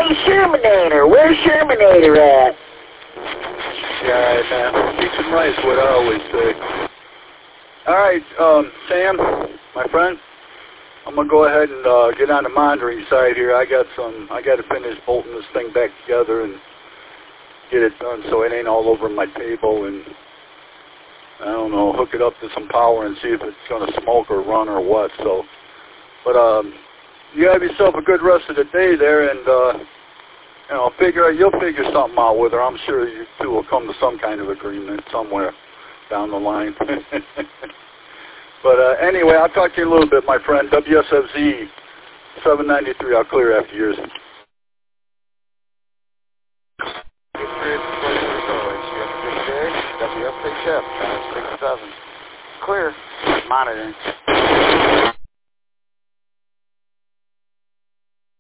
Shermanator. Where's Shermanator at? Yeah, right, man. Peach and rice, what I always say. All right, Sam, my friend, I'm gonna go ahead and get on the monitoring side here. I got to finish bolting this thing back together and get it done so it ain't all over my table, and I don't know, hook it up to some power and see if it's gonna smoke or run or what. So, but you have yourself a good rest of the day there, and you know, you'll figure something out with her. I'm sure you two will come to some kind of agreement somewhere down the line. But anyway, I'll talk to you a little bit, my friend. WSFZ 793. I'll clear after yours. WFHF 67. Clear. Monitoring.